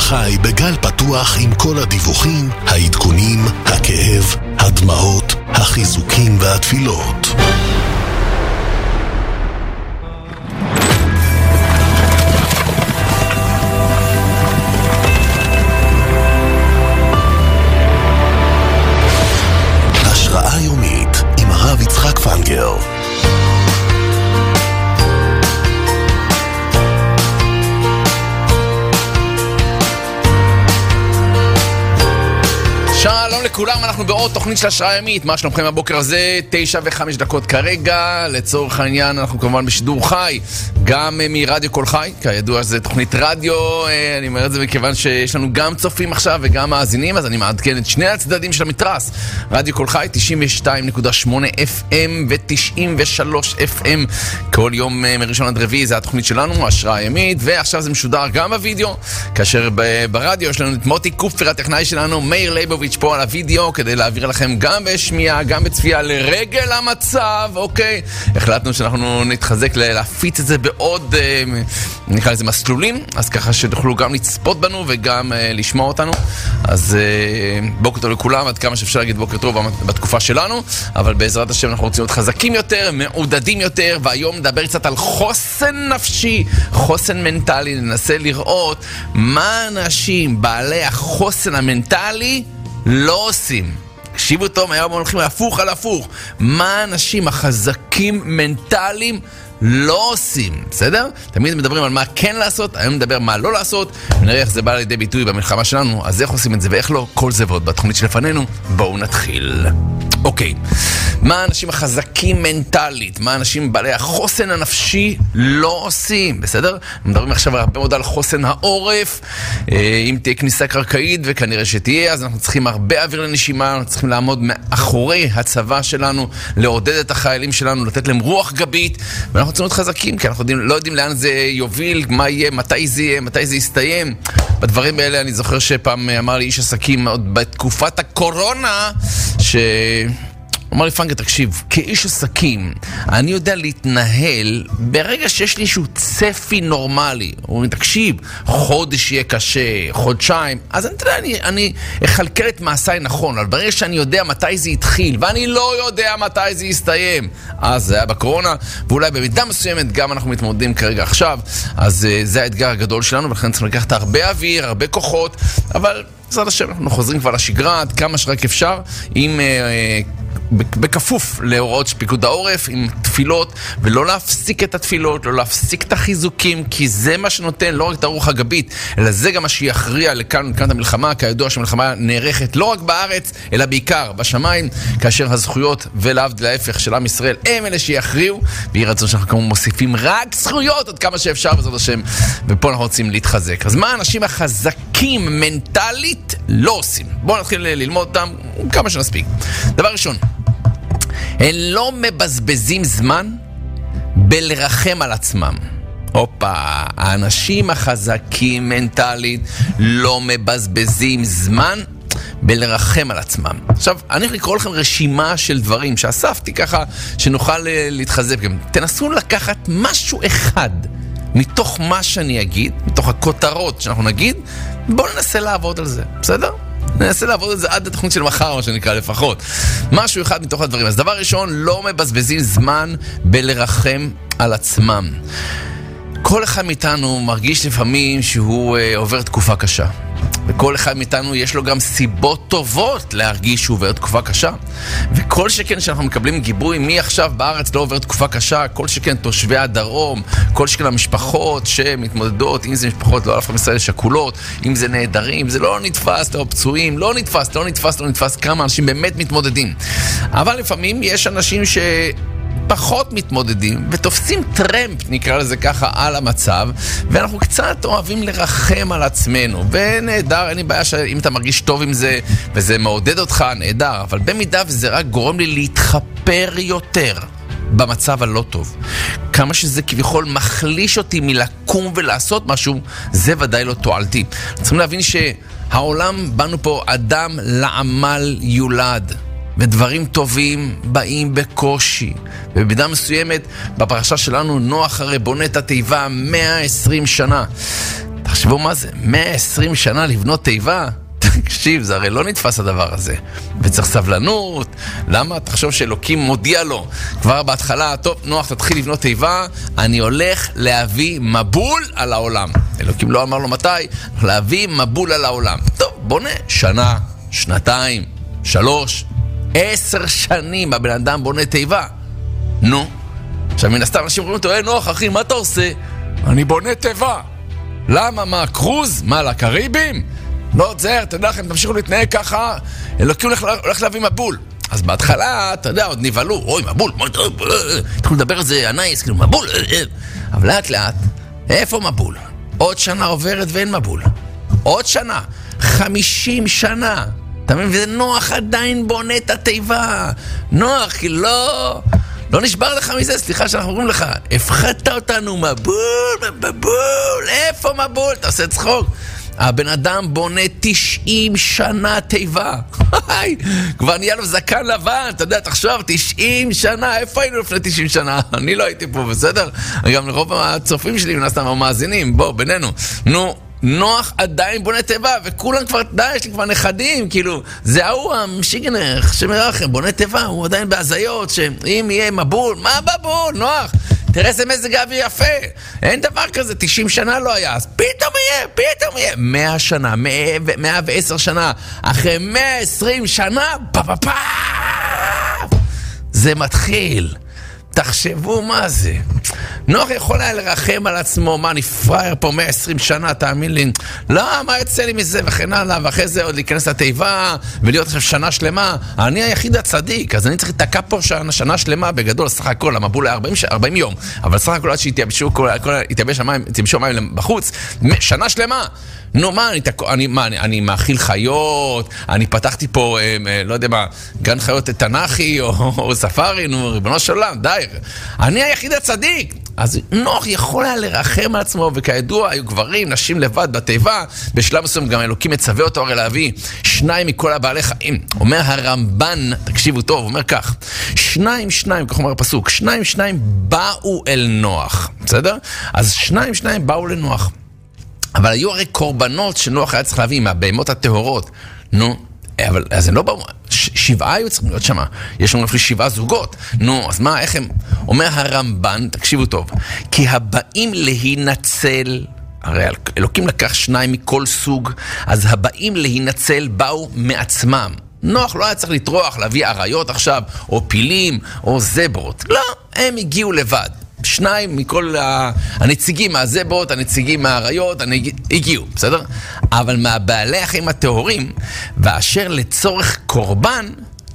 חי בגל פתוח עם כל הדיווחים, העדכונים, הכאב, הדמעות, החיזוקים והתפילות. השראה יומית עם הרב יצחק פנגר. שלום לכולם, אנחנו בעוד תוכנית של השראה ימית. מה שלומכם הבוקר הזה? 9:05 כרגע. לצורך העניין אנחנו כמובן בשידור חי, גם מרדיו כל חי, כידוע זה תוכנית רדיו. אני אומר את זה מכיוון שיש לנו גם צופים עכשיו וגם מאזינים, אז אני מעדכן את שני הצדדים של המתרס. רדיו כל חי 92.8 FM ו-93 FM כל יום מראשון עד רביעי, זה התוכנית שלנו, השראה ימית. ועכשיו זה משודר גם בווידאו, כאשר ברדיו יש לנו את מוטי קופר, הטכנאי שלנו, מאיר ליבוביץ' פה על הווידאו, כדי להעביר לכם גם בשמיעה, גם בצפייה לרגל המצב. אוקיי, החלטנו שאנחנו נתחזק להפיץ את זה בעוד, נקרא לזה מסלולים, אז ככה שתוכלו גם לצפות בנו וגם לשמוע אותנו. אז בוקר טוב לכולם, עד כמה שאפשר להגיד בוקר טוב בתקופה שלנו, אבל בעזרת השם אנחנו רוצים להיות חזקים יותר, מעודדים יותר, והיום נדבר קצת על חוסן נפשי, חוסן מנטלי. ננסה לראות מה אנשים בעלי החוסן המנטלי לא עושים. תקשיבו טוב, היום הולכים להפוך על הפוך. מה האנשים החזקים מנטליים לא עושים, בסדר? תמיד מדברים על מה כן לעשות, היום נדבר מה לא לעשות, ונראה איך זה בא לידי ביטוי במלחמה שלנו. אז איך עושים את זה ואיך לא, כל זה ועוד בתוכנית שלפנינו. בואו נתחיל. אוקיי, מה האנשים החזקים מנטלית, מה האנשים בעלי החוסן הנפשי לא עושים, בסדר? מדברים עכשיו הרבה מאוד על חוסן העורף. אם תהיה כניסה קרקעית, וכנראה שתהיה, אז אנחנו צריכים הרבה אוויר לנשימה, אנחנו צריכים לעמוד מאחורי הצבא שלנו, לעודד את החיילים שלנו, לתת להם רוח גבית, ואנחנו צריכים להיות חזקים, כי אנחנו לא יודעים לאן זה יוביל, מה יהיה, מתי זה יהיה, מתי זה יסתיים. בדברים האלה אני זוכר שפעם אמר לי איש עסקים עוד בתקופת הקורונה, אמר לי פנגר, תקשיב, כאיש עסקים אני יודע להתנהל ברגע שיש לי איזשהו צפי נורמלי. הוא אומר, תקשיב, חודש יהיה קשה, חודשיים, אז אני אחלקל את מעשיי נכון, אבל ברגע שאני יודע מתי זה התחיל ואני לא יודע מתי זה יסתיים, אז זה היה בקורונה, ואולי במידה מסוימת גם אנחנו מתמודדים כרגע עכשיו. אז זה האתגר הגדול שלנו, ולכן צריכים לקחת הרבה אוויר, הרבה כוחות, אבל בעזרת השם אנחנו חוזרים כבר לשגרה עד כמה שרק אפשר, עם בכפוף להוראות של פיקוד העורף, עם תפילות, ולא להפסיק את התפילות, לא להפסיק את החיזוקים, כי זה מה שנותן לא רק את הרוח הגבית, אלא זה גם מה שיכריע לכאן את המלחמה. כידוע שהמלחמה נערכת לא רק בארץ, אלא בעיקר בשמיים, כאשר הזכויות ולהבדיל ההפך של עם ישראל הם אלה שיכריעו, ויהי רצון שאנחנו כמובן מוסיפים רק זכויות עד כמה שאפשר בעזרת השם, ופה אנחנו רוצים להתחזק. אז מה האנשים החזקים מנטלית לא עושים? בואו נתחיל ללמוד אותם כמה שנספיק. דבר ראשון, הם לא מבזבזים זמן בלרחם על עצמם. האנשים החזקים מנטלית לא מבזבזים זמן בלרחם על עצמם. עכשיו, אני הולך לקרוא לכם רשימה של דברים שאספתי ככה, שנוכל להתחזק. תנסו לקחת משהו אחד מתוך מה שאני אגיד, מתוך הכותרות שאנחנו נגיד, בואו ננסה לעבוד על זה, בסדר? ננסה לעבוד על זה עד התוכנית של מחר, מה שנקרא לפחות. משהו אחד מתוך הדברים. אז דבר ראשון, לא מבזבזים זמן בלרחם על עצמם. כל אחד מאיתנו מרגיש לפעמים שהוא עובר תקופה קשה. וכל אחד מאיתנו יש לו גם סיבות טובות להרגיש שהוא עובר תקופה קשה. וכל שכן שאנחנו מקבלים גיבוי מי עכשיו בארץ לא עובר תקופה קשה, כל שכן תושבי הדרום, כל שכן המשפחות שמתמודדות, אם זה משפחות לא אלף ישראל שכולות, אם זה נהדרים, זה לא נתפס, לא פצועים, לא נתפס, כמה אנשים באמת מתמודדים. אבל לפעמים יש אנשים פחות מתמודדים ותופסים טרמפ, נקרא לזה ככה, על המצב, ואנחנו קצת אוהבים לרחם על עצמנו, ונהדר, אין לי בעיה שאם אתה מרגיש טוב עם זה וזה מעודד אותך, נהדר, אבל במידה וזה רק גורם לי להתחפר יותר במצב הלא טוב, כמה שזה כביכול מחליש אותי מלקום ולעשות משהו, זה ודאי לא תועלתי. צריכים להבין שהעולם בנו פה אדם לעמל יולד, ודברים טובים באים בקושי. ובמידה מסוימת בפרשה שלנו נוח הרי בונה את התיבה 120 שנה. תחשבו מה זה, 120 שנה לבנות תיבה? תקשיב, זה הרי לא נתפס הדבר הזה. וצריך סבלנות. למה? תחשוב שאלוקים מודיע לו כבר בהתחלה, טוב, נוח, תתחיל לבנות תיבה, אני הולך להביא מבול על העולם. אלוקים לא אמר לו מתי, להביא מבול על העולם. טוב, בונה, שנה, שנתיים, 3, 10 שנים הבן אדם בונה תיבה. נו, עכשיו מן הסתם אנשים אומרים אותו, נוח אחי, מה אתה עושה? אני בונה תיבה. למה? מה, קרוז? מה, לקריבים? לא, זהר, תדע לכם, תמשיכו להתנהג ככה, אלוקים הולך להביא מבול. אז בהתחלה, אתה יודע, עוד נבלו, אוי, מבול, תוכלו לדבר על זה, הנייס, כאילו, מבול. אבל לאט לאט, איפה מבול? עוד שנה עוברת ואין מבול. עוד שנה, 50 שנה. אתה מבין, וזה נוח עדיין בונה את התיבה. נוח, כי לא נשבר לך מזה, סליחה שאנחנו אומרים לך, הפחדת אותנו, מבול, איפה מבול? אתה עושה צחוק. הבן אדם בונה 90 שנה תיבה. כבר נהיה לו זקן לבן, אתה יודע, תחשוב, 90 שנה, איפה היינו לפני 90 שנה? אני לא הייתי פה, בסדר? גם לרוב הצופים שלי, מנסתם המאזינים, בוא, בינינו. נו, נוח עדיין בונה תיבה, וכולם כבר, יש לי כבר נכדים, כאילו, זה ההוא המשיגנך, שמרחם, בונה תיבה, הוא עדיין בהזיות, שאם יהיה מבול, מה מבול, נוח? תראה איזה מזג האוויר יפה, אין דבר כזה, 90 שנה לא היה, אז פתאום יהיה, 100 שנה, 110 שנה, אחרי 120 שנה, זה מתחיל. תחשבו מה זה. נוח יכול היה לרחם על עצמו, מה, אני פרייר פה 120 שנה, תאמין לי, לא, מה יצא לי מזה וכן הלאה, ואחרי זה עוד להיכנס לתיבה ולהיות עכשיו שנה שלמה. אני היחיד הצדיק, אז אני צריך להתקע פה שנה שלמה בגדול, סך הכל, המבול היה 40 יום, אבל סך הכל עד שהתייבשו המים בחוץ, שנה שלמה. נו, אני מאכיל חיות, אני פתחתי פה, לא יודע מה, גן חיות תנכי או ספארי, נו, ריבונו של עולם, די. אני היחיד הצדיק. אז נוח יכול היה לרחם על עצמו, וכידוע, היו גברים, נשים לבד בתיבה, בשלב מסוים גם אלוקים מצווה אותו הרי להביא 2 מכל הבעלי חיים. אומר הרמב"ן, תקשיבו טוב, אומר כך, 2, כך אומר הפסוק, 2 באו אל נוח, בסדר? אז 2 באו לנוח. אבל היו הרי קורבנות שנוח היה צריך להביא מהבהמות הטהורות. נו, אבל אז הם לא באו, 7 היו צריכים להיות שמה. יש לנו אפילו 7 זוגות. נו, אז מה, איך הם? אומר הרמב"ן, תקשיבו טוב, כי הבאים להינצל, הרי אלוקים לקח 2 מכל סוג, אז הבאים להינצל באו מעצמם. נוח לא היה צריך לטרוח, להביא עריות עכשיו, או פילים, או זברות. לא, הם הגיעו לבד. 2 מכל הנציגים מהזברות, הנציגים מהעריות, הגיעו, בסדר? אבל מהבעלי החיים הטהורים, ואשר לצורך קורבן,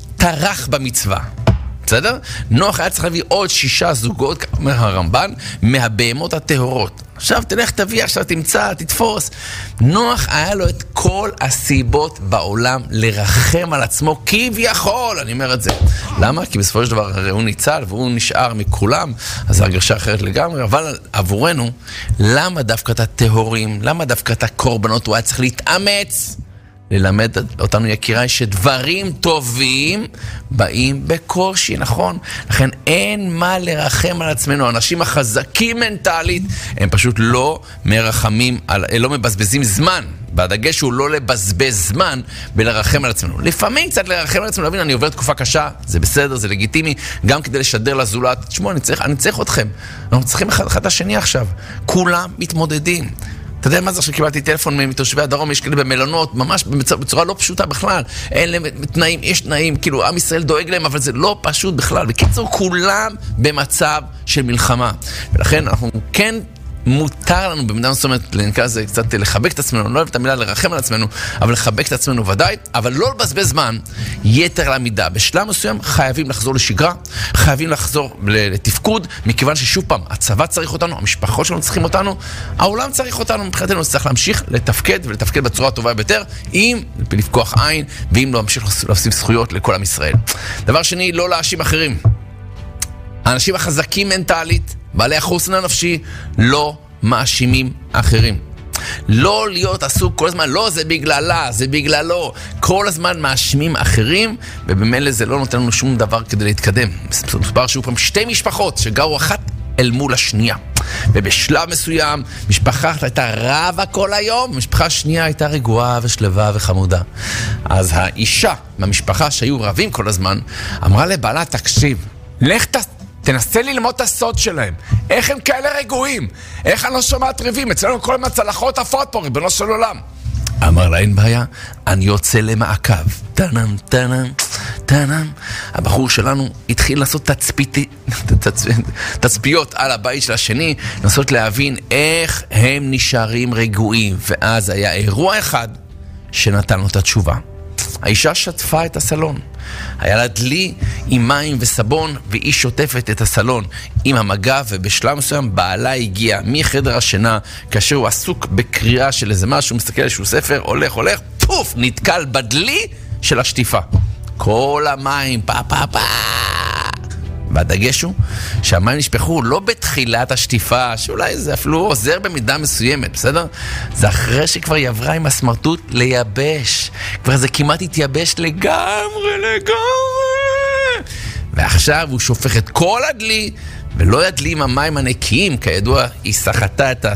תרח במצווה. בסדר? נוח היה צריך להביא עוד 6 זוגות, אומר הרמב"ן, מהבהמות הטהורות. עכשיו תלך תביא, עכשיו תמצא, תתפוס. נוח היה לו את כל הסיבות בעולם לרחם על עצמו כביכול, אני אומר את זה. למה? כי בסופו של דבר הרי הוא ניצל והוא נשאר מכולם, אז הרגשה אחרת לגמרי, אבל עבורנו, למה דווקא את הטהורים, למה דווקא את הקורבנות הוא היה צריך להתאמץ? ללמד אותנו יקיריי שדברים טובים באים בקושי, נכון? לכן אין מה לרחם על עצמנו. האנשים החזקים מנטלית הם פשוט לא מרחמים, לא מבזבזים זמן. והדגש הוא לא לבזבז זמן בלרחם על עצמנו. לפעמים קצת לרחם על עצמנו, להבין, אני עובר תקופה קשה, זה בסדר, זה לגיטימי, גם כדי לשדר לזולת. תשמעו, אני צריך אתכם. אנחנו צריכים אחד השני עכשיו. כולם מתמודדים. אתה יודע מה זה? עכשיו קיבלתי טלפון מתושבי הדרום, יש כאלה במלונות, ממש בצורה לא פשוטה בכלל. אין להם תנאים, יש תנאים, כאילו עם ישראל דואג להם, אבל זה לא פשוט בכלל. בקיצור, כולם במצב של מלחמה. ולכן אנחנו כן מותר לנו במידה מסוימת, לנקרא זה קצת לחבק את עצמנו, לא אוהב את המילה לרחם על עצמנו, אבל לחבק את עצמנו ודאי, אבל לא לבזבז זמן יתר למידה. בשלב מסוים חייבים לחזור לשגרה, חייבים לחזור לתפקוד, מכיוון ששוב פעם, הצבא צריך אותנו, המשפחות שלנו צריכים אותנו, העולם צריך אותנו, מבחינתנו צריך להמשיך לתפקד, ולתפקד בצורה הטובה ביותר, אם לפקוח עין, ואם לא להמשיך להוסיף זכויות לכל עם ישראל. דבר שני, לא להאשים אחרים. האנשים החזקים מנטלית, בעלי החוסן הנפשי, לא מאשימים אחרים. לא להיות עסוק כל הזמן, לא, זה בגללה, זה בגללו. כל הזמן מאשימים אחרים, ובמילא זה לא נותן לנו שום דבר כדי להתקדם. מספר שהוא פעם 2 משפחות שגרו אחת אל מול השנייה. ובשלב מסוים, משפחה אחת הייתה רבה כל היום, משפחה שנייה הייתה רגועה ושלווה וחמודה. אז האישה מהמשפחה שהיו רבים כל הזמן, אמרה לבעלה, תקשיב, לך תנסה ללמוד את הסוד שלהם. איך הם כאלה רגועים? איך אני לא שומעת ריבים? אצלנו כל הצלחות עפות פה, ריבונו של עולם. אמר לה, אין בעיה, אני יוצא למעקב. טנם, טנם, טנם. הבחור שלנו התחיל לעשות תצפיות על הבית של השני, לנסות להבין איך הם נשארים רגועים. ואז היה אירוע אחד שנתן לו את התשובה. האישה שטפה את הסלון. היה לה דלי עם מים וסבון, והיא שוטפת את הסלון עם המגע, ובשלב מסוים בעלה הגיע מחדר השינה, כאשר הוא עסוק בקריאה של איזה משהו, מסתכל איזשהו ספר, הולך, פוף, נתקל בדלי של השטיפה. כל המים, פה. והדגש הוא שהמים נשפכו לא בתחילת השטיפה, שאולי זה אפילו עוזר במידה מסוימת, בסדר? זה אחרי שכבר היא עברה עם הסמרטוט לייבש. כבר זה כמעט התייבש לגמרי. ועכשיו הוא שופך את כל הדלי, ולא ידלי עם המים הנקיים, כידוע, היא שחתה איך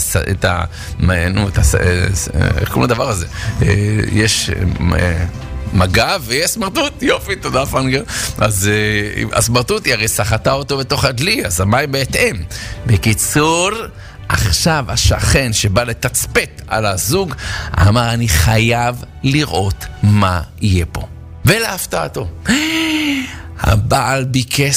קוראים לדבר הזה? יש מגע ויש סמרטוט, יופי, תודה פנגר. אז הסמרטוט היא הרי שחתה אותו בתוך הדלי, אז המים בהתאם. בקיצור, עכשיו השכן שבא לתצפת על הזוג, אמר, אני חייב לראות מה יהיה פה. ולהפתעתו, הבעל ביקש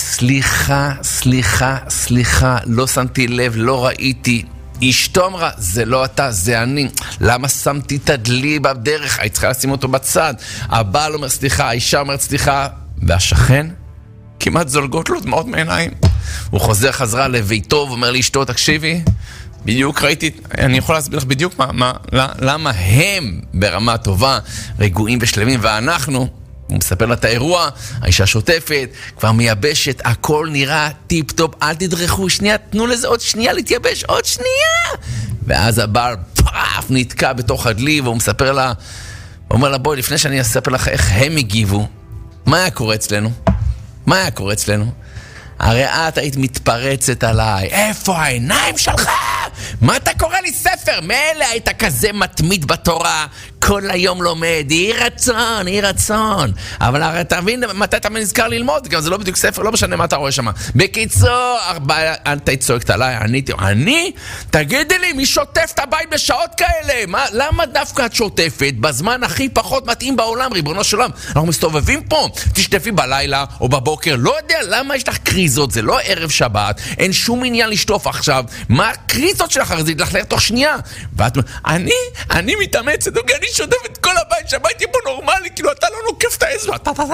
סליחה, לא שמתי לב, לא ראיתי. אשתו אמרה, זה לא אתה, זה אני. למה שמתי את הדלי בדרך? היית צריכה לשים אותו בצד. הבעל אומר סליחה, האישה אומרת סליחה, והשכן כמעט זולגות לו דמעות מעיניים. הוא חוזר חזרה לביתו ואומר לאשתו, תקשיבי, בדיוק ראיתי, אני יכול להסביר לך בדיוק למה הם ברמה טובה, רגועים ושלמים, ואנחנו, הוא מספר לה את האירוע, האישה שוטפת, כבר מייבשת, הכל נראה טיפ-טופ, אל תדרכו, שנייה, תנו לזה עוד שנייה להתייבש, עוד שנייה! ואז הבעל פרף נתקע בתוך הדלי, והוא מספר לה, הוא אומר לה, בואי, לפני שאני אספר לך איך הם הגיבו, מה היה קורה אצלנו? הרי את היית מתפרצת עליי, איפה העיניים שלך? מה אתה קורא לי ספר? מילא היית כזה מתמיד בתורה, כל היום לומד, יהי רצון. אבל הרי אתה מבין מתי אתה נזכר ללמוד, גם זה לא בדיוק ספר, לא משנה מה אתה רואה שם. בקיצור, אתה צועקת עליי, אני? תגידי לי, מי שוטף את הבית בשעות כאלה? למה דווקא את שוטפת בזמן הכי פחות מתאים בעולם, ריבונו של עולם? אנחנו מסתובבים פה, תשטפי בלילה או בבוקר, לא יודע למה יש לך קריזות, זה לא ערב שבת, אין שום עניין לשטוף עכשיו. מה הקריזות שלך? זה יתלכלך תוך שנייה. ואת אומרת, אני מתאמצת, אני שוטף את כל הבית, שהבית יהיה פה נורמלי, כאילו אתה לא נוקף את האזו.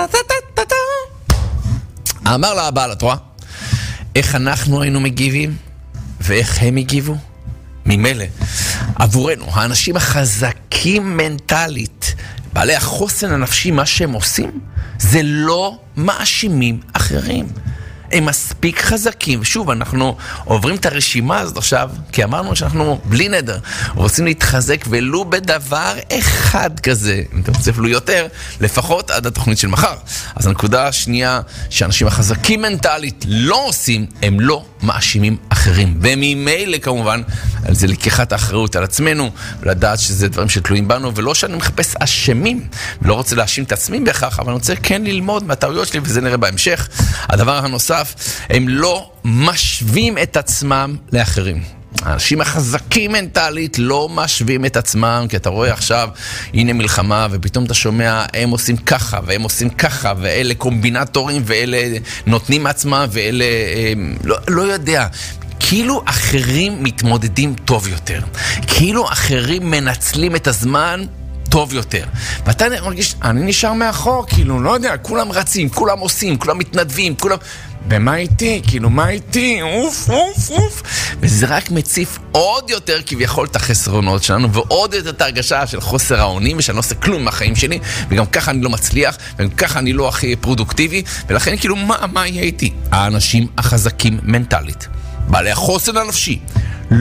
אמר לה הבעל, את רואה? איך אנחנו היינו מגיבים, ואיך הם הגיבו? ממילא, עבורנו, האנשים החזקים מנטלית, בעלי החוסן הנפשי, מה שהם עושים, זה לא מאשימים אחרים. הם מספיק חזקים. ושוב, אנחנו עוברים את הרשימה הזאת עכשיו, כי אמרנו שאנחנו בלי נדר, רוצים להתחזק ולו בדבר אחד כזה, אם אתם רוצים אפילו יותר, לפחות עד התוכנית של מחר. אז הנקודה השנייה, שאנשים החזקים מנטלית לא עושים, הם לא מאשימים אחרים. וממילא כמובן, על זה לקיחת האחריות על עצמנו, לדעת שזה דברים שתלויים בנו, ולא שאני מחפש אשמים, ולא רוצה להאשים את עצמי בכך, אבל אני רוצה כן ללמוד מהטעויות שלי, וזה נראה בהמשך. הדבר הנוסף, הם לא משווים את עצמם לאחרים. האנשים החזקים מנטלית לא משווים את עצמם, כי אתה רואה עכשיו, הנה מלחמה, ופתאום אתה שומע, הם עושים ככה, והם עושים ככה, ואלה קומבינטורים, ואלה נותנים עצמם, ואלה, לא יודע. כאילו אחרים מתמודדים טוב יותר. כאילו אחרים מנצלים את הזמן טוב יותר. ואתה מרגיש, אני נשאר מאחור, כאילו, לא יודע, כולם רצים, כולם עושים, כולם מתנדבים, כולם... ומה איתי? כאילו, מה איתי? אוף. וזה רק מציף עוד יותר כביכול את החסרונות שלנו, ועוד יותר את ההרגשה של חוסר האונים, ושאני לא עושה כלום מהחיים שלי, וגם ככה אני לא מצליח, וגם ככה אני לא הכי פרודוקטיבי, ולכן כאילו, מה יהיה איתי? האנשים החזקים מנטלית, בעלי החוסן הנפשי, לא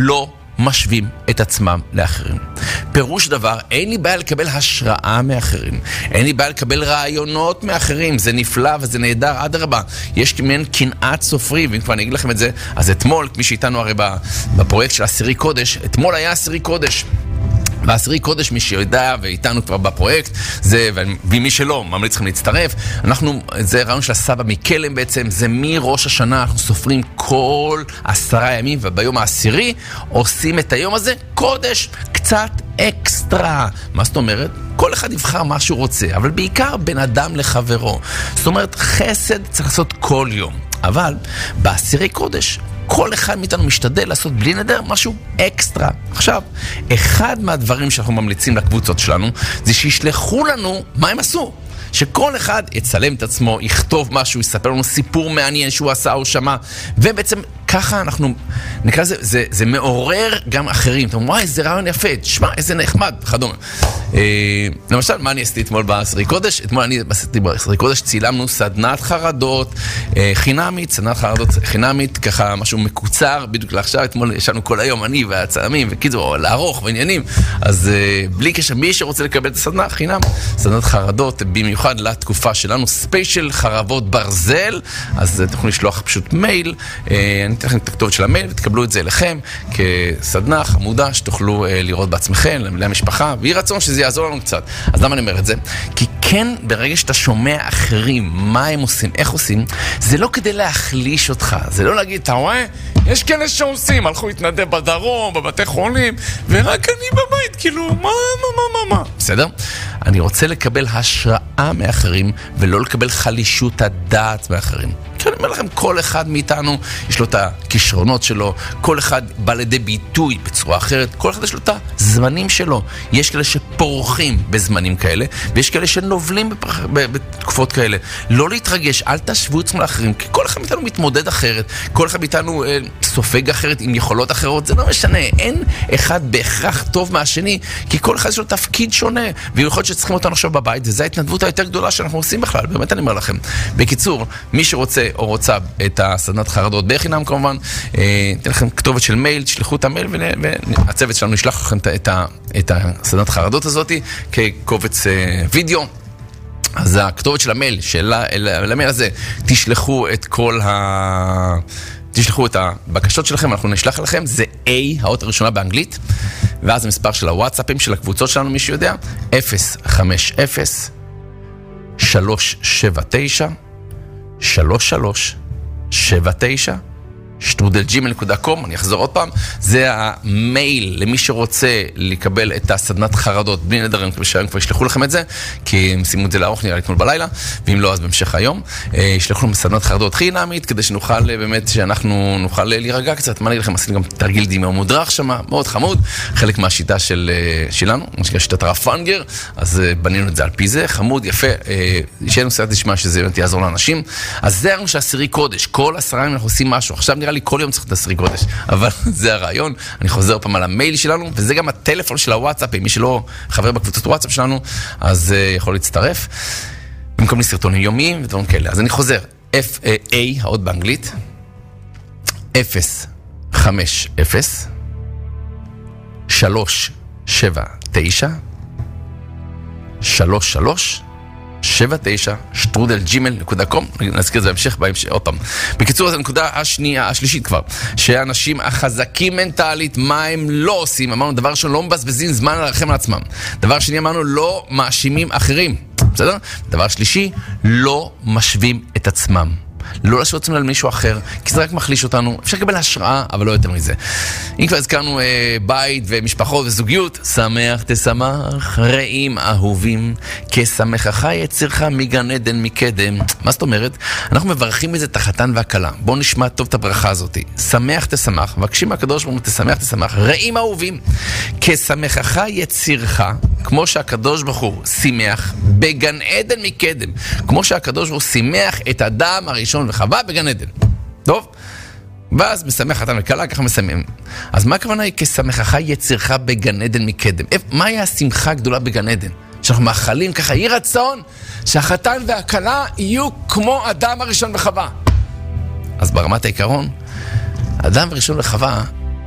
משווים את עצמם לאחרים. פירוש דבר, אין לי בעיה לקבל השראה מאחרים. אין לי בעיה לקבל רעיונות מאחרים. זה נפלא וזה נהדר, עד הרבה. יש כמעין קנאת סופרי, ואם כבר אני אגיד לכם את זה, אז אתמול, מי שאיתנו הרי בפרויקט של עשירי קודש, אתמול היה עשירי קודש. בעשירי קודש, מי שיודע ואיתנו כבר בפרויקט, ומי שלא, ממליץ לכם להצטרף. זה רעיון של הסבא מקלם בעצם, זה מראש השנה, אנחנו סופרים כל 10 ימים, וביום העשירי עושים את היום הזה קודש, קצת אקסטרה. מה זאת אומרת? כל אחד יבחר מה שהוא רוצה, אבל בעיקר בין אדם לחברו. זאת אומרת, חסד צריך לעשות כל יום. אבל בעשירי קודש, כל אחד מאיתנו משתדל לעשות בלי נדר משהו אקסטרה. עכשיו, אחד מהדברים שאנחנו ממליצים לקבוצות שלנו, זה שישלחו לנו מה הם עשו. שכל אחד יצלם את עצמו, יכתוב משהו, יספר לנו סיפור מעניין שהוא עשה או שמע, ובעצם ככה אנחנו, נקרא לזה, זה מעורר גם אחרים. אתם אומרים, וואי, זה רעיון יפה, תשמע, איזה נחמד, חדום. למשל, מה אני עשיתי אתמול בעשירי קודש? אתמול אני עשיתי בעשירי קודש, צילמנו סדנת חרדות חינמית, סדנת חרדות חינמית, ככה משהו מקוצר, בדיוק לעכשיו, אתמול ישנו כל היום, אני והצלמים, וקיצור, לערוך ועניינים, אז בלי קשר, מי שרוצה לקבל את הסדנה, חינם, סדנת חרדות, במיוחד לתקופה שלנו, ספיישל חרבות ברזל, אז תוכלו לשלוח פשוט מייל, אני אתן לכם את הכתובת של המייל, ותקבלו את זה אליכם כסדנה חמודה שתוכלו לראות בעצמכם, למשפחה, ויהי רצון שזה יעזור לנו קצת. אז למה אני אומר את זה? כי כן, ברגע שאתה שומע אחרים, מה הם עושים, איך עושים, זה לא כדי להחליש אותך, זה לא להגיד, אתה רואה? יש כאלה שעושים, הלכו להתנדב בדרום, בבתי חולים, ורק אני בבית, כאילו, מה? בסדר? אני רוצה לקבל השראה מאחרים, ולא לקבל חלישות הדעת מאחרים. כי אני אומר לכם, כל אחד מאיתנו יש לו את הכישרונות שלו, כל אחד בא לידי ביטוי בצורה אחרת, כל אחד יש לו את הזמנים שלו. יש כאלה שפורחים בזמנים כאלה, ויש כאלה שנובלים בתקופות כאלה. לא להתרגש, אל תשוו עצמם לאחרים, כי כל אחד מאיתנו מתמודד אחרת, כל אחד מאיתנו סופג אחרת עם יכולות אחרות, זה לא משנה, אין אחד בהכרח טוב מהשני, כי כל אחד יש לו תפקיד שונה, ויכול שצריכים אותנו עכשיו בבית, וזו ההתנדבות היותר גדולה שאנחנו עושים בכלל, באמת אני אומר לכם. בקיצור, מי שרוצה או רוצה את הסדנת חרדות בחינם כמובן, אתן לכם כתובת של מייל, תשלחו את המייל, והצוות שלנו ישלח לכם את הסדנת חרדות הזאת כקובץ וידאו. אז הכתובת של המייל, למייל הזה, תשלחו את הבקשות שלכם, אנחנו נשלח לכם, זה A, האות הראשונה באנגלית, ואז המספר של הוואטסאפים של הקבוצות שלנו, מי שיודע, 050-379-3379 שטרודל@gmail.com. אני אחזור עוד פעם, זה המייל למי שרוצה לקבל את הסדנת חרדות בלי נדרים, כשהם כבר ישלחו לכם את זה, כי הם שימו את זה לארוך, נראה לי אתמול בלילה, ואם לא אז בהמשך היום ישלחו לנו סדנת חרדות חינמית, כדי שנוכל באמת, שאנחנו נוכל להירגע קצת. מה אני אגיד לכם, עשיתי גם תרגיל דימה מודרך שם, מאוד חמוד, חלק מהשיטה שלנו, שיטת רפנגר, אז בנינו את זה על פי זה, חמוד, יפה, שיהיה נושא לשמה שזה באמת יעזור לאנשים. אז זה הרעיון של עשירי קודש, כל 10 ימים אנחנו עושים משהו. עכשיו נראה לי כל יום צריך את עשירי קודש, אבל זה הרעיון. אני חוזר פעם על המייל שלנו, וזה גם הטלפון של הוואטסאפ, מי שלא חבר בקבוצת וואטסאפ שלנו, אז יכול להצטרף. במקום לי סרטונים יומיים ודברים כאלה. אז אני חוזר, FA, האות באנגלית, 050-379-3379 שטרודל@gmail.com. נזכיר את זה בהמשך, עוד פעם. בקיצור, זו הנקודה השלישית כבר, שהאנשים החזקים מנטלית, מה הם לא עושים? אמרנו, דבר ראשון, לא מבזבזים זמן להרחם על עצמם. דבר שני, אמרנו, לא מאשימים אחרים. בסדר? דבר שלישי, לא משווים את עצמם. לא להשוות עצמנו למישהו אחר, כי זה רק מחליש אותנו. אפשר לקבל השראה, אבל לא יותר מזה. אם כבר הזכרנו בית ומשפחות וזוגיות, שמח תשמח, רעים אהובים, כשמחך יצירך מגן עדן מקדם. מה זאת אומרת? אנחנו מברכים מזה את החתן והכלה. בואו נשמע טוב את הברכה הזאת. שמח תשמח, מבקשים מהקדוש ברוך הוא תשמח תשמח, רעים אהובים, כשמחך יצירך, כמו שהקדוש ברוך הוא שימח בגן עדן מקדם, כמו שהקדוש ברוך הוא שימח את אדם הראשון וחווה בגן עדן. טוב? ואז משמח חתן וכלה, ככה מסיימים. אז מה הכוונה היא כשמחך יצירך בגן עדן מקדם? מה היה השמחה הגדולה בגן עדן? שאנחנו מאחלים ככה, יהי רצון שהחתן והכלה יהיו כמו אדם הראשון וחווה. אז ברמת העיקרון, אדם הראשון וחווה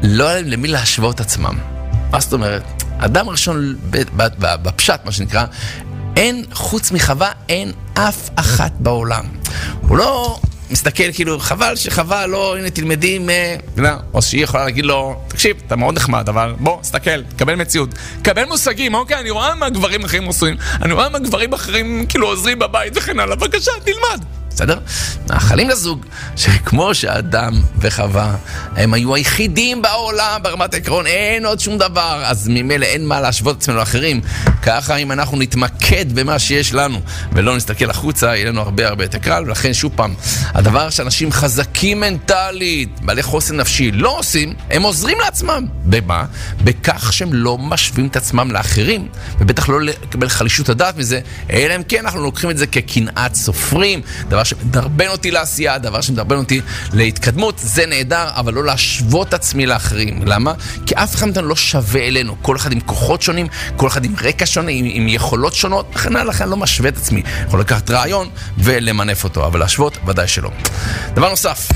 לא היה להם למי להשוות עצמם. מה זאת אומרת? אדם ראשון בפשט, מה שנקרא, אין, חוץ מחווה, אין אף אחת בעולם. הוא לא מסתכל כאילו, חבל שחווה לא, הנה תלמדים, או שהיא יכולה להגיד לו, תקשיב, אתה מאוד נחמד, אבל בוא, סתכל, קבל מציאות, קבל מושגים, אוקיי, אני רואה מה גברים אחרים עושים, אני רואה מה גברים אחרים כאילו עוזרים בבית וכן הלאה, בבקשה, תלמד. בסדר? מאחלים לזוג שכמו שאדם וחווה הם היו היחידים בעולם ברמת העקרון, אין עוד שום דבר, אז ממילא אין מה להשוות עצמנו לאחרים. ככה אם אנחנו נתמקד במה שיש לנו ולא נסתכל החוצה, יהיה לנו הרבה יותר קל. ולכן שוב פעם, הדבר שאנשים חזקים מנטלית, בעלי חוסן נפשי לא עושים, הם עוזרים לעצמם. במה? בכך שהם לא משווים את עצמם לאחרים, ובטח לא לקבל חלישות הדעת מזה, אלא אם כן אנחנו לוקחים את זה כקנאת סופרים, דבר שמדרבן אותי לעשייה, דבר שמדרבן אותי להתקדמות, זה נהדר, אבל לא להשוות עצמי לאחרים. למה? כי אף אחד לא שווה אלינו, כל אחד עם כוחות שונים, כל אחד עם רקע שונה, עם יכולות שונות, לכן אני לא משווה את עצמי. יכול לקחת רעיון ולמנף אותו, אבל להשוות ודאי שלא. דבר נוסף,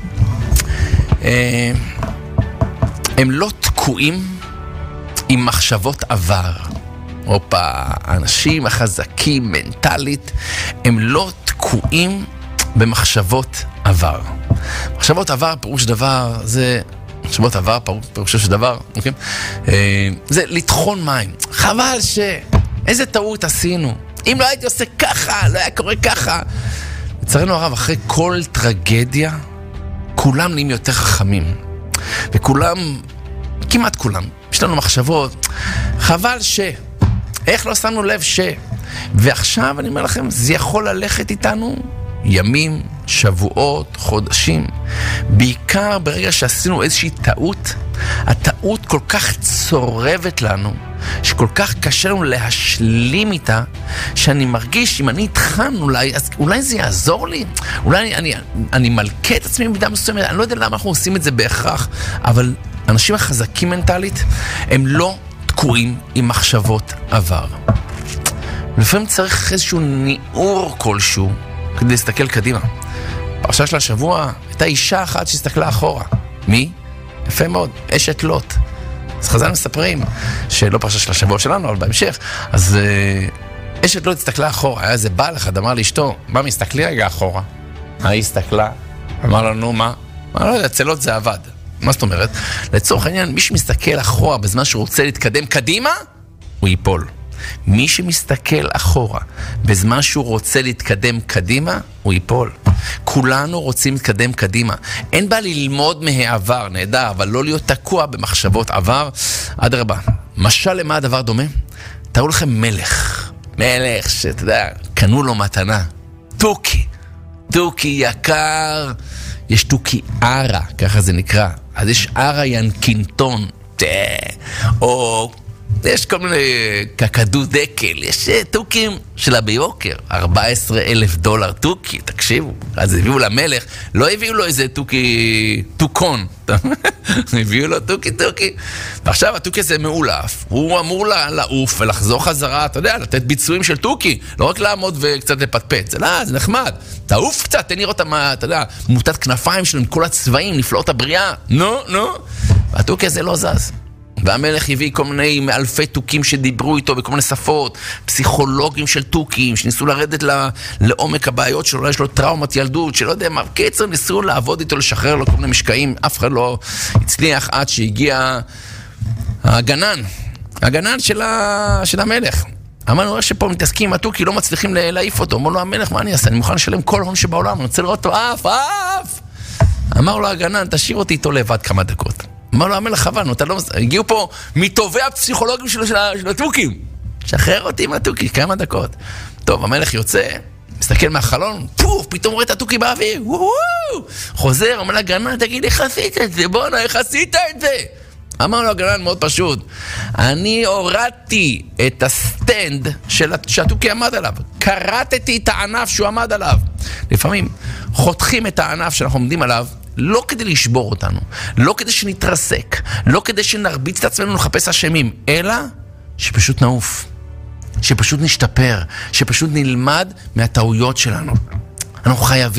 הם לא תקועים עם מחשבות עבר. האנשים החזקים מנטלית, הם לא תקועים במחשבות עבר. מחשבות עבר, פירוש דבר, זה... מחשבות עבר, פירושו של דבר, אוקיי? זה לטחון מים. חבל איזה טעות עשינו. אם לא הייתי עושה ככה, לא היה קורה ככה. לצערנו הרב, אחרי כל טרגדיה, כולם נהיים יותר חכמים. וכולם, כמעט כולם, יש לנו מחשבות, חבל איך לא שמנו לב ועכשיו אני אומר לכם, זה יכול ללכת איתנו ימים, שבועות, חודשים. בעיקר ברגע שעשינו איזושהי טעות, הטעות כל כך צורבת לנו, שכל כך קשה לנו להשלים איתה, שאני מרגיש, אם אני איתכם אולי, אז אולי זה יעזור לי, אולי אני מלכה את עצמי במידה מסוימת, אני לא יודע למה אנחנו עושים את זה בהכרח, אבל אנשים החזקים מנטלית, הם לא תקועים עם מחשבות עבר. לפעמים צריך איזשהו ניעור כלשהו כדי להסתכל קדימה. פרשה של השבוע הייתה אישה אחת שהסתכלה אחורה. מי? יפה מאוד, אשת לוט. אז חז"ל מספרים שלא פרשה של השבוע שלנו, אבל בהמשך, אז אשת לוט הסתכלה אחורה. היה איזה בעל אחד, אמר לאשתו, מה מסתכלי רגע אחורה? היא הסתכלה, אמר לנו מה? לא יודע, אצל לוט זה עבד. מה זאת אומרת? לצורך העניין, מי שמסתכל אחורה בזמן שהוא רוצה להתקדם קדימה, הוא ייפול. מי שמסתכל אחורה בזמן שהוא רוצה להתקדם קדימה, הוא ייפול. כולנו רוצים להתקדם קדימה. אין בה ללמוד מהעבר, נהדר, אבל לא להיות תקוע במחשבות עבר. אדרבה, משל למה הדבר דומה? תראו לכם מלך שאתה יודע, קנו לו מתנה. תוכי יקר. יש תוכי ערה, ככה זה נקרא. אז יש ערה ינקינטון, או יש כל מיני קקדו דקל, יש תוכים שלה ביוקר, $14,000 תוכי, תקשיבו. אז הביאו למלך, לא הביאו לו איזה תוקון, הביאו לו תוכי. ועכשיו התוכי הזה מעולף, הוא אמור לעוף ולחזור חזרה, אתה יודע, לתת ביצועים של תוכי, לא רק לעמוד וקצת לפטפט, זה נחמד. תעוף קצת, תן לראות, אתה יודע, מוטת כנפיים שלו עם כל הצבעים, נפלאות הבריאה, נו. והתוכי הזה לא זז. והמלך הביא כל מיני מאלפי תוכים שדיברו איתו בכל מיני שפות, פסיכולוגים של תוכים, שניסו לרדת לעומק הבעיות שלו, אולי יש לו טראומת ילדות, שלא יודע מה, קיצר ניסו לעבוד איתו, לשחרר לו כל מיני משקעים, אף אחד לא הצליח עד שהגיע הגנן של המלך. אמרנו שפה מתעסקים עם התוכי, לא מצליחים להעיף אותו. אמר לו המלך, מה אני אעשה? אני מוכן לשלם כל הון שבעולם, אני רוצה לראות אותו, אף. אמר לו הגנן, תשאיר אותי איתו לבד כמה דקות. אמר לו המלך, חבל, הגיעו פה מטובי הפסיכולוגים של התוכים. שחרר אותי עם התוכי, כמה דקות. טוב, המלך יוצא, מסתכל מהחלון, פתאום רואה את התוכי באוויר, חוזר, אומר לגנן, תגיד, איך עשית את זה? בוא'נה, איך עשית את זה? אמר לו הגנן מאוד פשוט, אני הורדתי את הסטנד שהתוכי עמד עליו, קרטתי את הענף שהוא עמד עליו. לפעמים חותכים את הענף שאנחנו עומדים עליו, לא כדי לשבור אותנו, לא כדי שנתרסק, לא כדי שנרביץ את עצמנו לחפש אשמים, אלא שפשוט נעוף, שפשוט נשתפר, שפשוט נלמד מהטעויות שלנו. אנחנו חייבים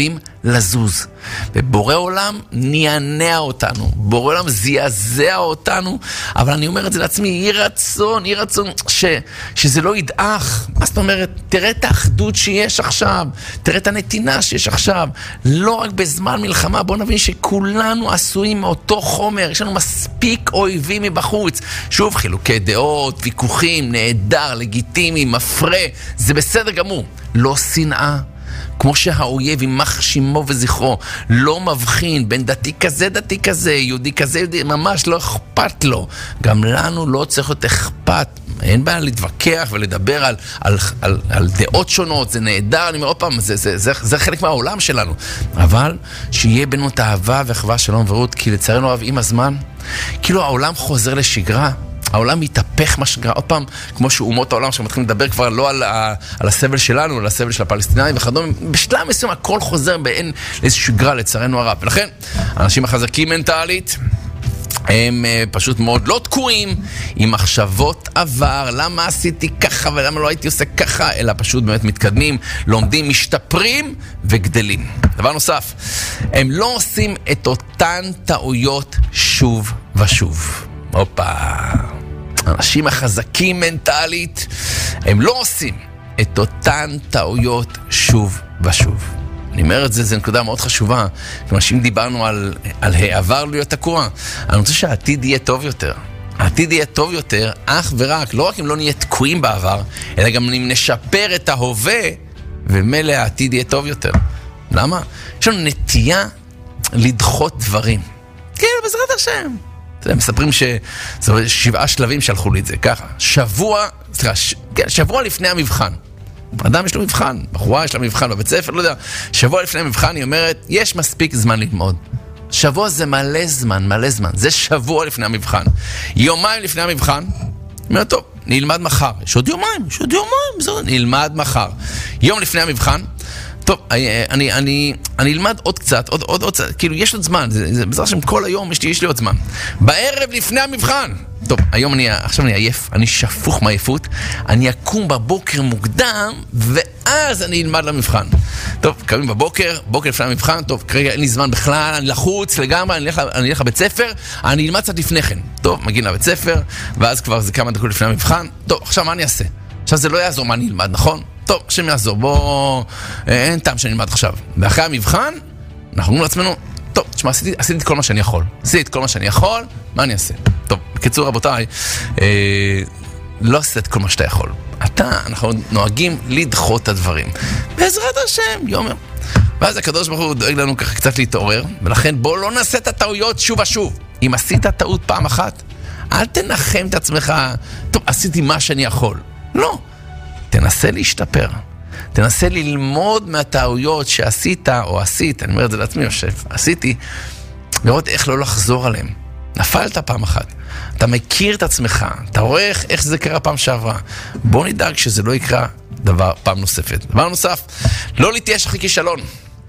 לזוז. ובורא עולם נענע אותנו, בורא עולם זעזע אותנו, אבל אני אומר את זה לעצמי, יהי רצון שזה לא ידעך. מה זאת אומרת? תראה את האחדות שיש עכשיו, תראה את הנתינה שיש עכשיו, לא רק בזמן מלחמה, בוא נבין שכולנו עשויים מאותו חומר, יש לנו מספיק אויבים מבחוץ, שוב חילוקי דעות, ויכוחים, נהדר, לגיטימי, מפרה, זה בסדר גמור, לא שנאה. כמו שהאויב יימח שמו וזכרו, לא מבחין בין דתי כזה, יהודי כזה, ממש לא אכפת לו. גם לנו לא צריך להיות אכפת. אין בעיה להתווכח ולדבר על דעות שונות, זה נהדר, אני אומר עוד פעם, זה חלק מהעולם שלנו. אבל שיהיה בינו את האהבה והאחווה, שלום ורעות, כי לצערנו הרב עם הזמן, כאילו העולם חוזר לשגרה. העולם מתהפך משגרה, עוד פעם, כמו שאומות העולם שמתחילים לדבר כבר לא על הסבל שלנו, על הסבל של הפלסטינאים וכדומה, בשלב מסוים הכל חוזר באין לאיזו שגרה לצערנו הרב. ולכן, האנשים החזקים מנטלית, הם פשוט מאוד לא תקועים עם מחשבות עבר, למה עשיתי ככה ולמה לא הייתי עושה ככה, אלא פשוט באמת מתקדמים, לומדים, משתפרים וגדלים. דבר נוסף, הם לא עושים את אותן טעויות שוב ושוב. הופה, אנשים החזקים מנטלית, הם לא עושים את אותן טעויות שוב ושוב. אני אומר את זה, זה נקודה מאוד חשובה. אנשים דיברנו על העבר להיות תקוע. אני רוצה שהעתיד יהיה טוב יותר. העתיד יהיה טוב יותר, אך ורק, לא רק אם לא נהיה תקועים בעבר, אלא גם אם נשפר את ההווה, ומלא העתיד יהיה טוב יותר. למה? יש לנו נטייה לדחות דברים. כן, בעזרת השם. הם מספרים שזה 7 שלבים שלחו לי את זה, ככה. שבוע לפני המבחן. אדם יש לו מבחן, בחורה יש לה מבחן בבית ספר, לא יודע. שבוע לפני המבחן היא אומרת, יש מספיק זמן ללמוד. שבוע זה מלא זמן. זה שבוע לפני המבחן. יומיים לפני המבחן, היא אומרת, טוב, נלמד מחר. יש עוד יומיים, נלמד מחר. יום לפני המבחן, טוב, אני אלמד עוד קצת, עוד קצת, כאילו יש עוד זמן, זה בזר שם כל היום יש לי עוד זמן. בערב לפני המבחן, טוב, עכשיו אני עייף, אני שפוך מעייפות, אני אקום בבוקר מוקדם, ואז אני אלמד למבחן. טוב, קמים בבוקר לפני המבחן, טוב, כרגע אין לי זמן בכלל, אני לחוץ לגמרי, אני אלך לבית ספר, אני אלמד קצת לפני כן. טוב, מגיעים לבית ספר, ואז כבר זה כמה דקות לפני המבחן, טוב, עכשיו מה אני אעשה? עכשיו זה לא יעזור מה אני אלמד, נכון? טוב, השם יעזור, בוא, אין טעם שאני אלמד עכשיו. ואחרי המבחן, אנחנו אומרים לעצמנו, טוב, תשמע, עשיתי את כל מה שאני יכול, מה אני אעשה? טוב, בקיצור רבותיי, לא עשית את כל מה שאתה יכול. אנחנו נוהגים לדחות את הדברים. בעזרת השם, יאמר. ואז הקדוש ברוך הוא דואג לנו ככה קצת להתעורר, ולכן בוא לא נעשה את הטעויות שוב ושוב. אם עשית טעות פעם אחת, אל תנחם את עצמך, טוב, עשיתי מה שאני יכול. לא. תנסה להשתפר, תנסה ללמוד מהטעויות שעשית או עשית, אני אומר את זה לעצמי, עשיתי, לראות איך לא לחזור עליהם. נפלת פעם אחת, אתה מכיר את עצמך, אתה רואה איך זה קרה פעם שעברה, בוא נדאג שזה לא יקרה פעם נוספת. דבר נוסף, לא להתייאש אחרי כישלון.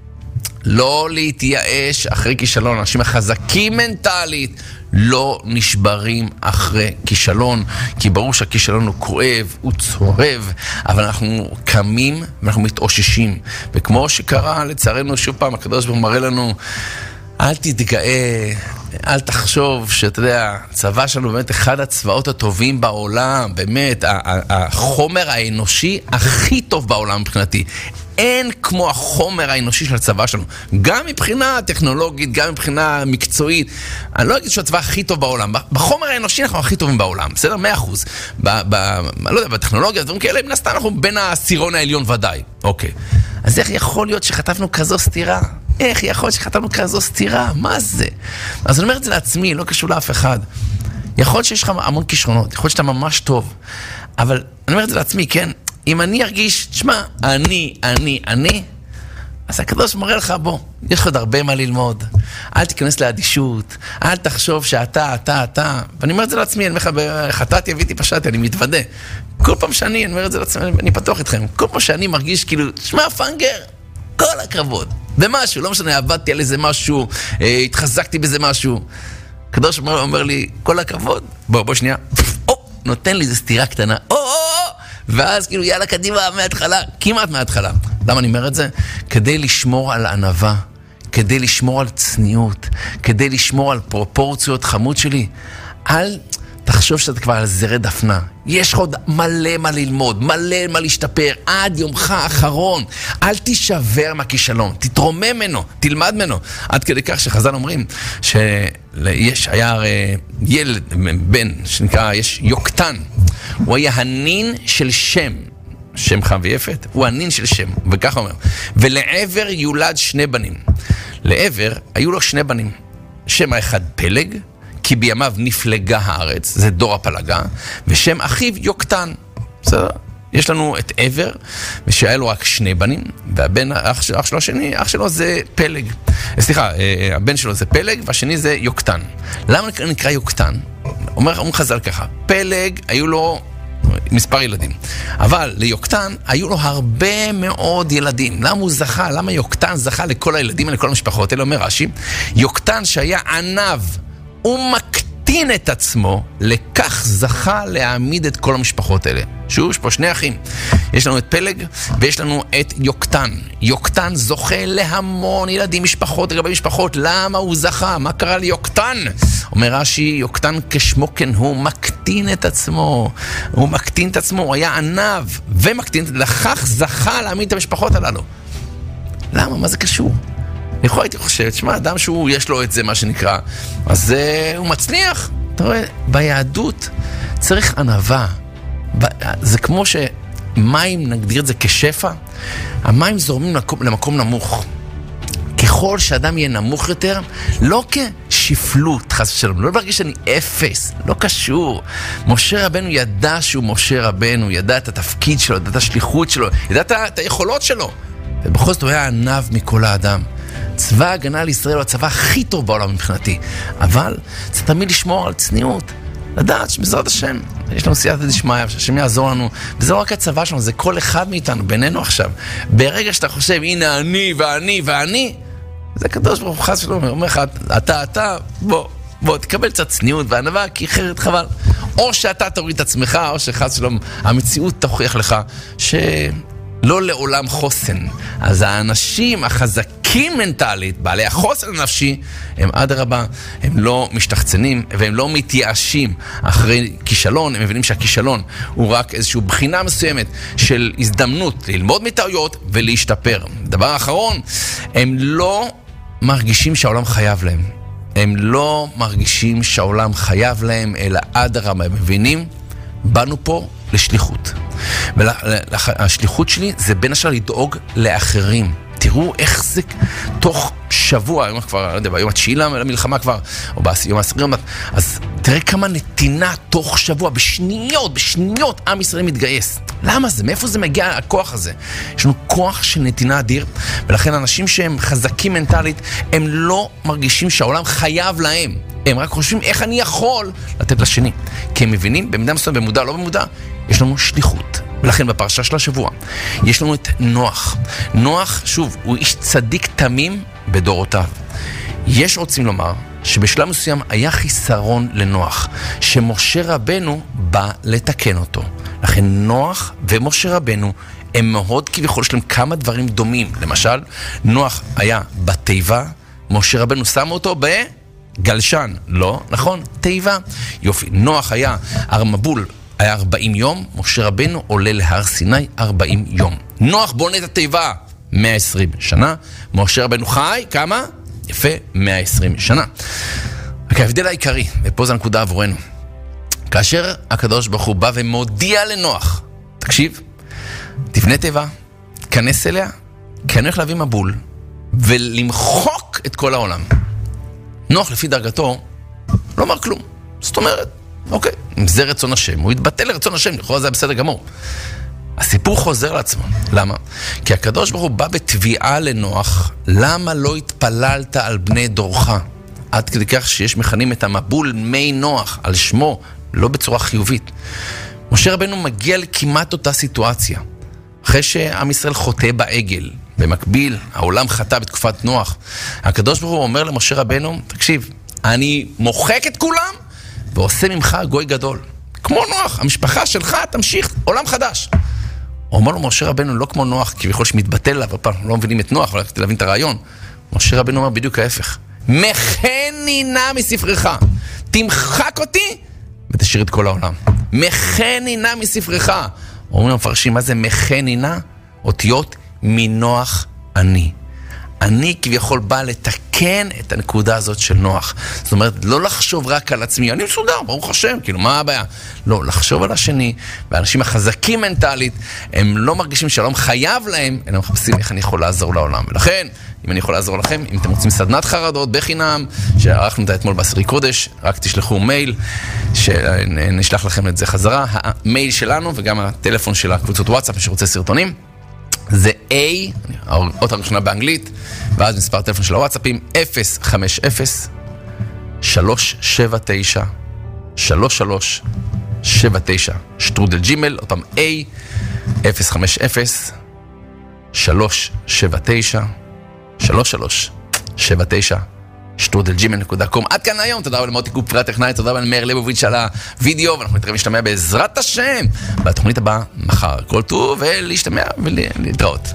לא להתייאש אחרי כישלון. אנשים החזקים מנטלית לא נשברים אחרי כישלון, כי ברור שהכישלון הוא כואב, הוא צורב, אבל אנחנו קמים ואנחנו מתאוששים. וכמו שקרה לצערנו שוב פעם, הקדוש ברוך הוא מראה לנו, אל תתגאה, אל תחשוב שאתה יודע, הצבא שלנו באמת אחד הצבאות הטובים בעולם, באמת, החומר האנושי הכי טוב בעולם מבחינתי. אין כמו החומר האנושי של הצבא שלנו, גם מבחינה טכנולוגית, גם מבחינה מקצועית. אני לא אגיד שהצבא הכי טוב בעולם, בחומר האנושי אנחנו הכי טובים בעולם, בסדר? 100%. לא יודע, בטכנולוגיה, דברים כאלה, מן הסתם אנחנו בין העשירון העליון ודאי. אוקיי. אז איך יכול להיות שחטפנו כזו סתירה? איך יכול להיות שחטפנו כזו סתירה? מה זה? אז אני אומר את זה לעצמי, לא קשור לאף אחד. יכול להיות שיש לך המון כישרונות, יכול להיות שאתה ממש טוב, אבל אני אומר את זה לעצמי, כן? אם אני ארגיש, תשמע, אני, אז הקדוש מראה לך, בוא, יש לך עוד הרבה מה ללמוד. אל תיכנס לאדישות, אל תחשוב שאתה. ואני אומר את זה לעצמי, אני אומר לך, חטאתי, הביתי, פשעתי, אני מתוודה. כל פעם שאני, אני אומר את זה לעצמי, אני פתוח איתכם. כל פעם שאני מרגיש כאילו, תשמע, פנגר, כל הכבוד. במשהו, לא משנה, עבדתי על איזה משהו, התחזקתי בזה משהו. הקדוש אומר לי, כל הכבוד. בוא שנייה. נותן לי איזו סתירה קטנה. ואז כאילו יאללה קדימה מההתחלה, כמעט מההתחלה. למה אני אומר את זה? כדי לשמור על הענווה, כדי לשמור על צניעות, כדי לשמור על פרופורציות, חמוד שלי, אל תחשוב שאתה כבר על זרי דפנה. יש עוד מלא מה ללמוד, מלא מה להשתפר, עד יומך האחרון. אל תישבר מהכישלון, תתרומם ממנו, תלמד ממנו. עד כדי כך שחז"ל אומרים היה ילד, בן, שנקרא, יש יוקטן. הוא היה הנין של שם. שם חם ויפת, הוא הנין של שם, וככה אומר. ולעבר יולד 2 בנים. לעבר היו לו 2 בנים. שם האחד פלג, כי בימיו נפלגה הארץ, זה דור הפלגה, ושם אחיו יוקטן. בסדר? יש לנו את עבר, ושהיה לו רק 2 בנים, והבן, אח שלו השני, אח שלו זה פלג. סליחה, הבן שלו זה פלג, והשני זה יוקטן. למה נקרא יוקטן? אומר חז"ל ככה, פלג היו לו מספר ילדים, אבל ליוקטן היו לו הרבה מאוד ילדים. למה הוא זכה? למה יוקטן זכה לכל הילדים ולכל המשפחות? אלא אומר רש"י, יוקטן שהיה ענב, הוא מקטין את עצמו, לכך זכה להעמיד את כל המשפחות האלה. שוב, יש פה 2 אחים. יש לנו את פלג ויש לנו את יוקטן. יוקטן זוכה להמון ילדים, משפחות, לגבי משפחות. למה הוא זכה? מה קרה ליוקטן? אומר רש"י, יוקטן כשמו כן הוא מקטין את עצמו. הוא מקטין את עצמו, הוא היה ענב ומקטין, לכך זכה להעמיד את המשפחות הללו. למה? מה זה קשור? לכאורה הייתי חושב, תשמע, אדם שהוא יש לו את זה, מה שנקרא, אז הוא מצליח. אתה רואה, ביהדות צריך ענווה. זה כמו שמים, נגדיר את זה כשפע, המים זורמים למקום נמוך. ככל שאדם יהיה נמוך יותר, לא כשפלות, חס ושלום, לא להרגיש שאני אפס, לא קשור. משה רבנו ידע שהוא משה רבנו, ידע את התפקיד שלו, ידע את השליחות שלו, ידע את היכולות שלו. ובכל זאת הוא היה ענב מכל האדם. צבא ההגנה לישראל הוא הצבא הכי טוב בעולם מבחינתי, אבל צריך תמיד לשמור על צניעות, לדעת שבעזרת השם יש לנו סייעתא דשמיא, שהשם יעזור לנו, וזה לא רק הצבא שלנו, זה כל אחד מאיתנו, בינינו עכשיו. ברגע שאתה חושב, הנה אני ואני ואני, זה הקדוש ברוך הוא חס ושלום, אומר לך, אתה, בוא, תקבל קצת צניעות וענווה, כי אחרת חבל. או שאתה תוריד את עצמך, או שחס ושלום, המציאות תוכיח לך שלא לעולם חוסן. אז האנשים החזקים מנטלית, בעלי החוסן הנפשי, הם עד הרבה, הם לא משתחצנים והם לא מתייאשים אחרי כישלון. הם מבינים שהכישלון הוא רק איזושהי בחינה מסוימת של הזדמנות ללמוד מטעויות ולהשתפר. דבר אחרון, הם לא מרגישים שהעולם חייב להם. הם לא מרגישים שהעולם חייב להם, אלא עד הרבה. הם מבינים, באנו פה לשליחות. והשליחות שלי זה בין השאר לדאוג לאחרים. תראו איך זה תוך שבוע, היום כבר, לא יודע, ביום ה9 למלחמה כבר, או ביום ה10, אז תראה כמה נתינה תוך שבוע, בשניות עם ישראל מתגייס. למה זה? מאיפה זה מגיע הכוח הזה? יש לנו כוח של נתינה אדיר, ולכן אנשים שהם חזקים מנטלית, הם לא מרגישים שהעולם חייב להם. הם רק חושבים איך אני יכול לתת לשני. כי הם מבינים, במידה מסוים, במודע, לא במודע, יש לנו שליחות. ולכן בפרשה של השבוע יש לנו את נוח. נוח, שוב, הוא איש צדיק תמים בדורותיו. יש רוצים לומר שבשלב מסוים היה חיסרון לנוח, שמשה רבנו בא לתקן אותו. לכן נוח ומשה רבנו הם מאוד כביכול שלהם כמה דברים דומים. למשל, נוח היה בתיבה, משה רבנו שם אותו בגלשן. לא, נכון? תיבה. יופי. נוח היה הרמבול, היה 40 יום, משה רבנו עולה להר סיני 40 יום. נוח בונה את התיבה 120 שנה, משה רבנו חי, כמה? יפה, 120 שנה. רק ההבדל העיקרי, ופה זה הנקודה עבורנו, כאשר הקדוש ברוך הוא בא ומודיע לנוח, תקשיב, תבנה תיבה, כנס אליה, כי אני הולך להביא מבול, ולמחוק את כל העולם. נוח לפי דרגתו לא אמר כלום, זאת אומרת, אוקיי, אם זה רצון השם, הוא יתבטל לרצון השם, לכאורה זה היה בסדר גמור. הסיפור חוזר לעצמו. למה? כי הקדוש ברוך הוא בא בתביעה לנוח, למה לא התפללת על בני דורך? עד כדי כך שיש מכנים את המבול מי נוח על שמו, לא בצורה חיובית. משה רבנו מגיע לכמעט אותה סיטואציה. אחרי שעם ישראל חוטא בעגל, במקביל, העולם חטא בתקופת נוח. הקדוש ברוך הוא אומר למשה רבנו, תקשיב, אני מוחק את כולם, ועושה ממך גוי גדול. כמו נוח, המשפחה שלך תמשיך עולם חדש. הוא אומר לו משה רבנו לא כמו נוח, כביכול שמתבטל לה, לא מבינים את נוח, אבל כדי להבין את הרעיון. משה רבנו אומר בדיוק ההפך. מחנינה מספרך. תמחק אותי ותשאיר את כל העולם. מחנינה מספרך. אומרים המפרשים, מה זה מחנינה? אותיות מנוח אני. אני כביכול בא לתקן את הנקודה הזאת של נוח. זאת אומרת, לא לחשוב רק על עצמי, אני מסודר, ברוך השם, כאילו, מה הבעיה? לא, לחשוב על השני, והאנשים החזקים מנטלית, הם לא מרגישים שלום חייב להם, אלא מחפשים איך אני יכול לעזור לעולם. ולכן, אם אני יכול לעזור לכם, אם אתם רוצים סדנת חרדות בחינם, שערכנו אותה אתמול בעשירי קודש, רק תשלחו מייל, שנשלח לכם את זה חזרה, המייל שלנו וגם הטלפון של הקבוצות וואטסאפ, שרוצה סרטונים, זה A, האות הראשונה באנגלית, ואז מספר טלפון של הוואטסאפים, 050-379-3379, שטרודל ג'ימל, עוד פעם A, 050-379-3379, שטרודלג'ימל.com. עד כאן היום, תודה רבה למוטי קופ, פרט טכנאי, תודה רבה למאיר ליבוביץ' על הוידאו, ואנחנו נתראה להשתמע בעזרת השם בתוכנית הבאה מחר. כל טוב ולהשתמע ולהתראות.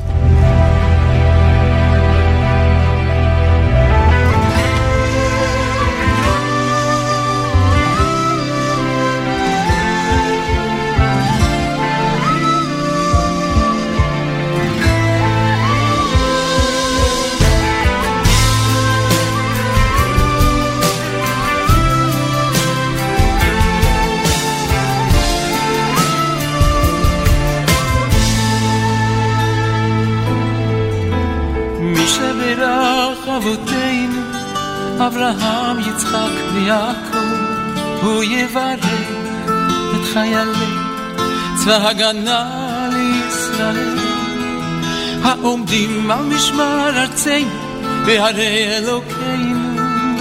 אבותינו, אברהם, יצחק ויעקב, הוא יברך את חיילי צבא הגנה לישראל, העומדים על משמר ארצנו בהרי אלוקינו,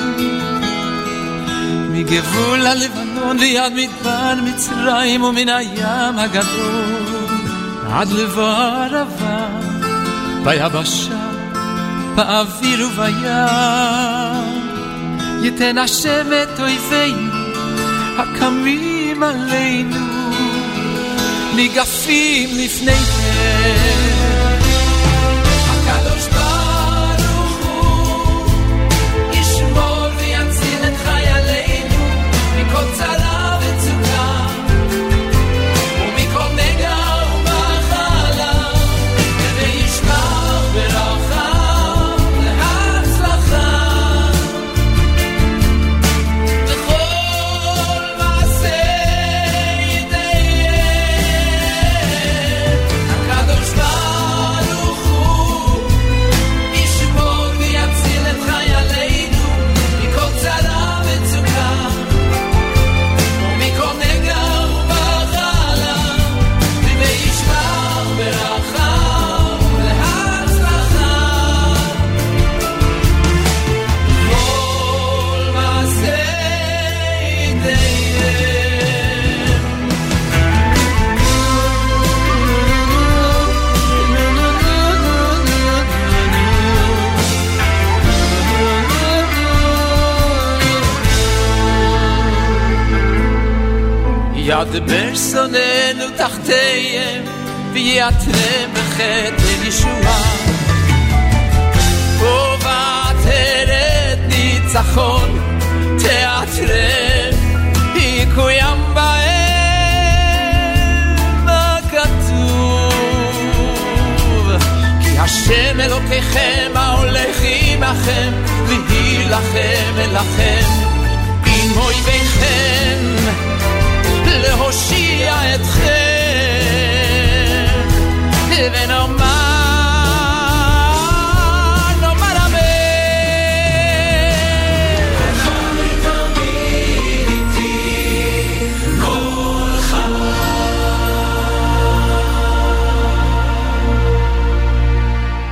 מגבול הלבנון ליד מדבר מצרים ומן הים הגדול עד לבוא ערבה ביבשה באוויר ובים, ייתן השם את אויבינו הקמים עלינו ניגפים לפניהם. הקדוש ברוך הוא ישמור ויציל את חיילינו מכל צרה וצוקה ומכל נגע ומחלה, וישמח ברכה ידבר שונאינו תחתיהם ויעטרם בחטא ישועה, ובעטרת ניצחון תעטרם יקוים בהם הכתוב, כי השם אלוקיכם ההולך עמכם להילחם אליכם עם אויביכם להושיע אתכם.